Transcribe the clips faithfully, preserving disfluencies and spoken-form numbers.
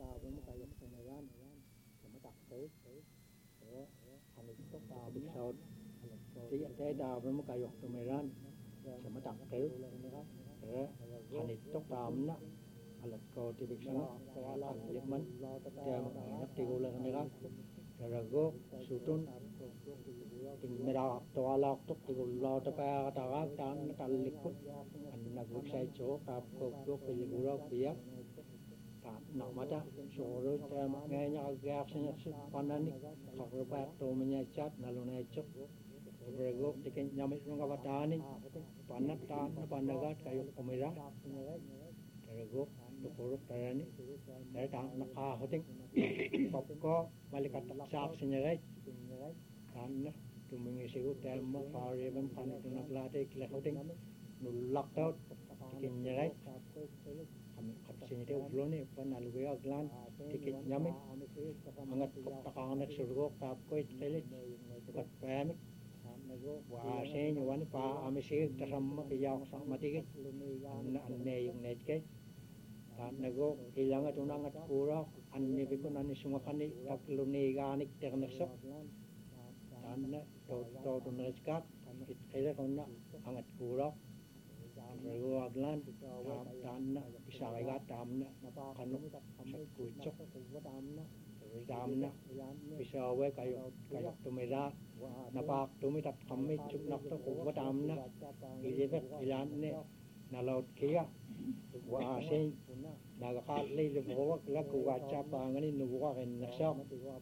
đào với một cái dọc sông này ran thì mới đặt tới để hành lịch tốt đào bị sốt thì để đào với một cái dọc sông này ran thì mới đặt tới để hành lịch tốt đào nó hành lịch cô thì bị sốt hành lịch mình theo một nhắc thì cô lên này ran rồi go sutun ting merah toalak tuk tigul lo tapa tarak tan talikut anna guksai cho tap ko ko peligura pia ta namata soro ta nghe nya gas nya panani khakropa to menya chat nalone chok rego tiken nyamit nga watani panata panagat kayo komera rego tukuruk tarani dari ta nakha hoting kopko balikat sak sinyarai karena tumingin sigo telmo pare bam kan tunak late kila hoting nulak taut tikin nyarai kami kapsin itu ulone panaluwe aglan tikin nyame angat takangan surgo tap ko itele kat pam wa se nyuan pa amisi tasamma kiyak samati ke anne yung net ke ta nago ilang atunang at pura anne bikon anne sumakani takluni ganik ternesok tanna to to tunaskat kaya konna angat pura nago aglan tanna isaiga tamna kanuk kucok tamna bisawe kayo kayo tumira napak tumitat kami cuknak to kuwa tamna ilibek ilanne nalaut kia wa asin nagakali lubuwak la kuwa chapa ngani nubuwa ken nasak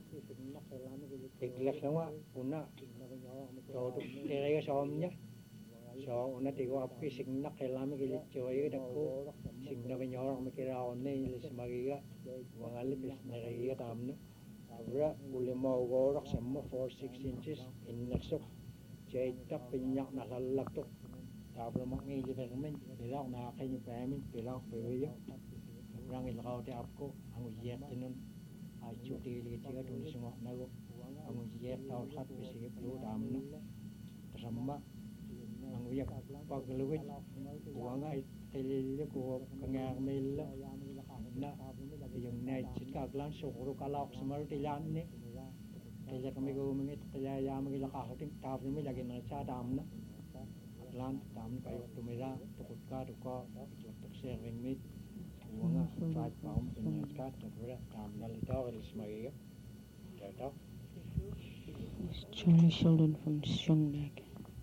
iklek sama una to tere somnya so una tigo api signak kelame gilit joy dakku signa benyor mikira onne lismagiga wangali bis neriga tamna abra ulemo gorak semma four six inches in nasak jaitak pinyak nalalak to tabla mangi libermen bilak na kayo pamin bilak beyo rang ilakaw ti apko ang uyek tinun ay chuti liga dun singok nago ang uyek taw hat bisige plu damna tasamma ang uyek pagluwit uwanga itilili ko kangang mila na yung night sit kaglan sukuro kalak samar tilan ni kaya kami gumingit kaya yamag ilakahoting tabla mi lagi na sa damna lan tam kayo tumira tukut ka tuko itlok serving meat uanga five pound penyet ka tukura tam nalito is magiga tato Charlie Sheldon from Strong Neck.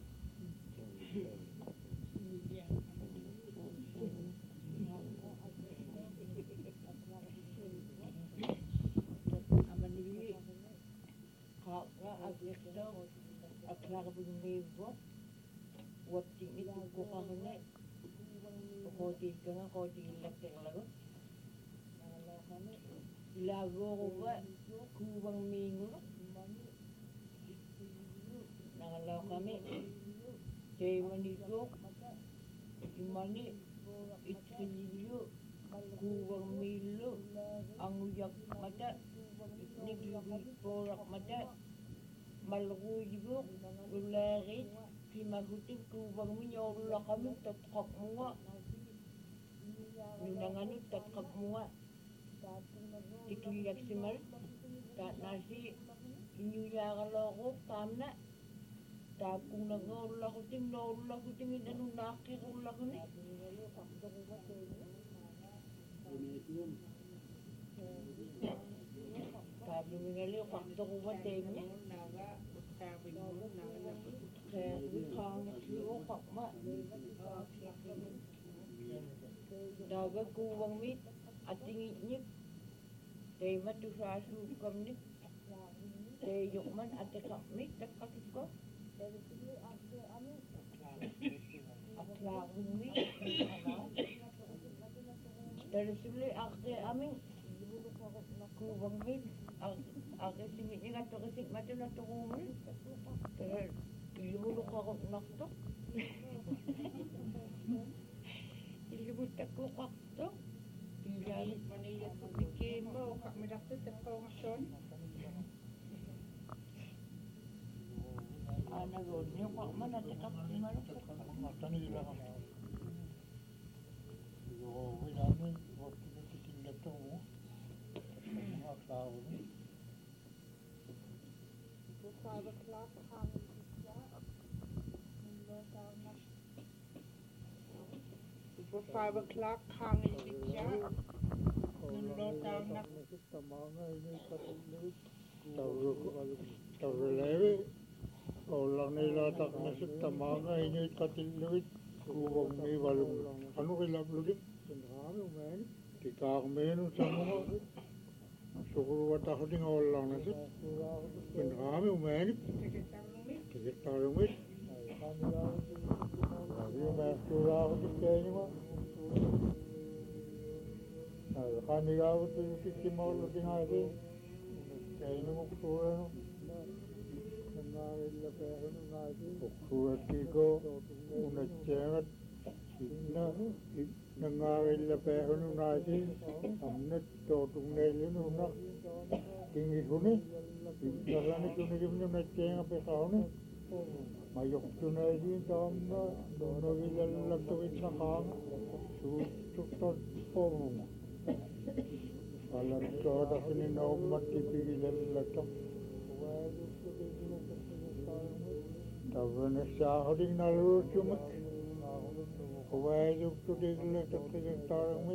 Waktu itu kau kahwin, kau tinggal kau tinggal lagu, lagu apa? Kubang minggu, nalar kami, zaman itu, imani itu kubang minggu, angujak mata, negeri porak mata, malu juga, ulari. Lima gutin kubang minyo ulo kami tatkap mua nunangan tatkap mua tikilyak simal tat nasi inyuya kaloko tamna tapung nago ulo kuting no ulo kuting ina nunaki ulo kuni tabi mingali waktu kuwa temnya kaya wikang siyo kakma daga kuwang mit ating inyip kaya matusasu kamnip kaya yukman ati kakmit takakit ko aklakong mit dari suli ake aming kuwang mit ake singit niya nga to kasing matu na to kumun kaya ilulok ako nakto. Ilulok ako kakto. Ilulok maniyat ko tikim mo. Kak medakto tepong ason. Ana gon niyo kak man at kak malok. Matan nila ka. Yo, wala mo. Waktu na titingnan to mo. for five o'clock hang in the chat. Nulo down na. Tawrelewi Olang nila tak nasib tamanga ini katilwit kuwang ni walong ano kilap ludik tikak menu sama sukuru wata huding olang nasib penrami umeni tikit tarumit lagi umek tura hudik kayaknya mah kan ikaw tulisik si mau ludik aja kayaknya mau tura Kuatiko unachangat inna nangawilla pehunu naji amnet totungelin una kingi huni narani kuni kimni unachenga pehunu mayok tunaji tamna donogilla laktovitsa khang sutuktot pomum alat kodakini naumat tipigilla latam Tawon sahading nalu cuma, kawai juk tu dikle terkejut tarang mit.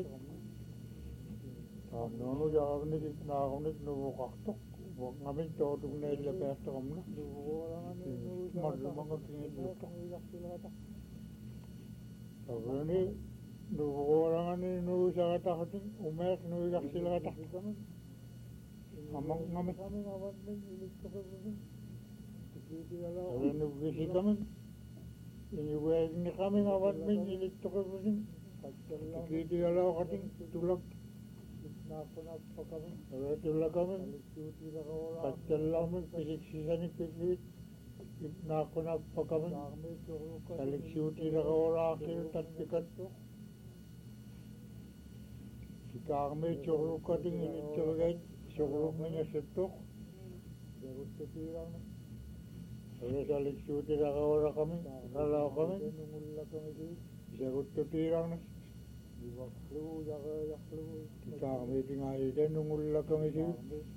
Tam nono jawab ni nak ni nubu kaktuk, ngamin tu tu ni lepas tu kamna. Malu mangga kini tu. Tawon ni nubu orang ni nubu jaga tahatin, umek nubu jak sila tak. Amang ngamin. Kalau nubu si kami, ini buat ni kami ngawat min ini tukar pusing. Kita kalau kating tulak, kalau tulak kami, kacau kami pisik sisa ni pisik, nak nak pakam, kalau siuti dah orang akhir tak pikat. Kita kami cukup kating ini cukup cukup menyesutuk. Kalau saling suci dah orang kami, kalau kami, jagut tu tirang ni. Kita kami tinggal di nungul kami sih.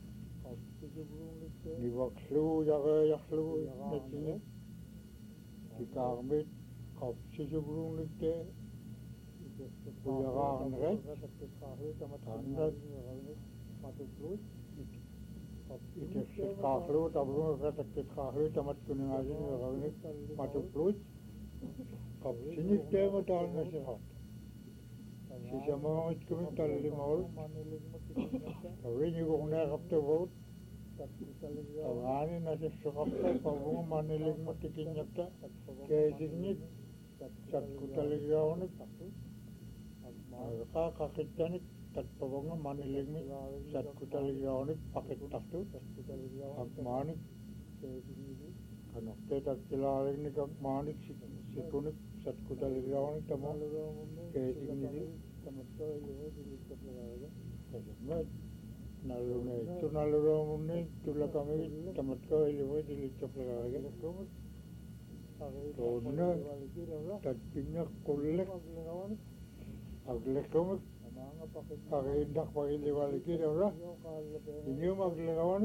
Di waktu jaga yaklu macamnya. Kita kami kau sejurung ni ke, jaga angkat, angkat. Itu sekahlu, tabung kata sekahlu, tamat kuning aja ni orang ni matu plus. Kap sini dia macam nasi hot. Si sama itu kita lima orang. Tapi ni kau nak kap tu baut. Awak ni nasi sekap tu, kau mana lagi mati kinyak tu. Kesini ni cat kuta lagi orang ni. Kak kakek ni. Tak pawang mana lagi ni sat kuta lagi orang ni pakai tak tu, ak mana, kanak kita cila lagi ni kak mana si si tu ni sat kuta lagi orang ni tamu, kayak ini ni, macam nalu ni, tu nalu orang ni tu lah kami tamat kau ini boleh dilicap lagi, tu ni tak punya kolek, aglek kau pakai indak pakai lewat lagi dah orang. Ini mak lekawan.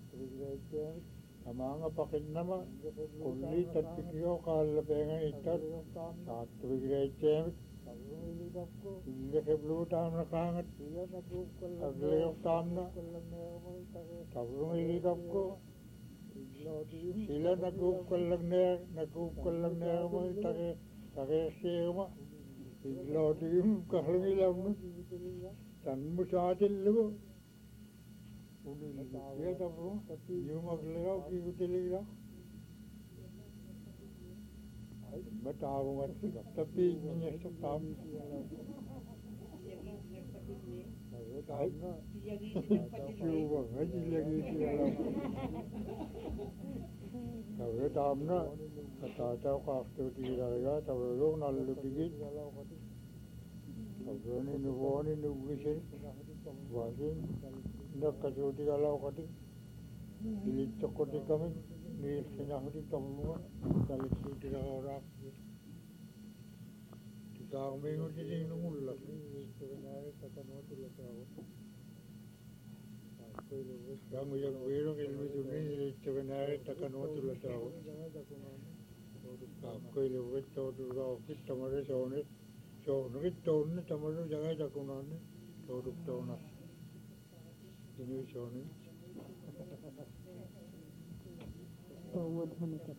Sama angah pakai nama kuli tapi kau kalau pengen itu satu gereja. Ini sebelum tahun rakangat. Aglek tahun na. Tabung ini kapku. Sila nak kukulang ner, nak kukulang ner mau tak tak siapa. Iglaudim kahlang ilam nu, tan musaadil lu, uni dia tahu, jum agleau kiuti lira, betahu macam tapi ini setam, cuba ngaji lagi sialam, tahu tamna. Kata tahu kaktu tiada, tahu orang nalu digit. Tahu ni nubuan ni nubuisin, wasin nak kacau tiga lau kati. Bilik cokot di kami, ni senang di tamu, kalau tu tiga orang. Tiga kami ni di nungul lah. Kamu yang berang ilmu dunia ni sebenarnya takkan waktu lah tahu. Aku ini buat tahu tu kau kita mana soalnya Soonrit toonne tamalu jagai takunanne tooduk toona. Ini sooni. Forward Honeycutt.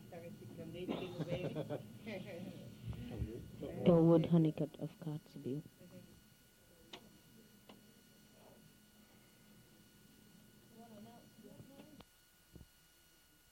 Forward Honeycutt of Cartsview.